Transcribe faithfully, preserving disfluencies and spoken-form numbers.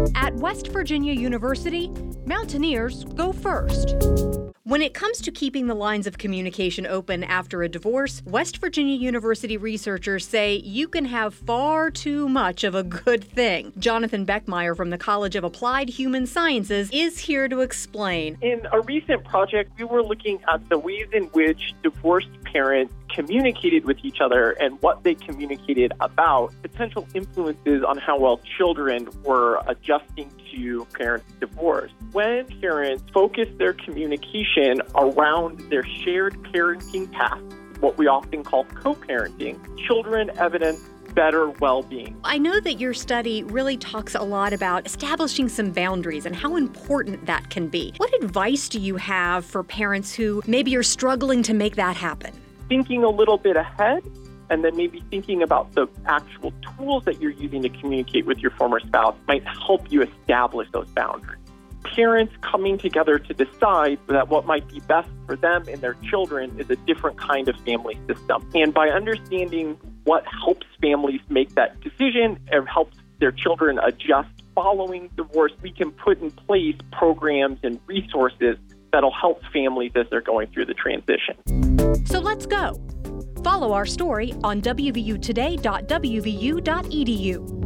At West Virginia University, Mountaineers go first. When it comes to keeping the lines of communication open after a divorce, West Virginia University researchers say you can have far too much of a good thing. Jonathan Beckmeyer from the College of Applied Human Sciences is here to explain. In a recent project, we were looking at the ways in which divorced parents communicated with each other and what they communicated about, potential influences on how well children were adjusting to parents' divorce. When parents focus their communication around their shared parenting tasks, what we often call co-parenting, children evidence better well-being. I know that your study really talks a lot about establishing some boundaries and how important that can be. What advice do you have for parents who maybe are struggling to make that happen? Thinking a little bit ahead, and then maybe thinking about the actual tools that you're using to communicate with your former spouse might help you establish those boundaries. Parents coming together to decide that what might be best for them and their children is a different kind of family system. And by understanding what helps families make that decision and helps their children adjust following divorce, we can put in place programs and resources that'll help families as they're going through the transition. So let's go. Follow our story on W V U today dot W V U dot E D U.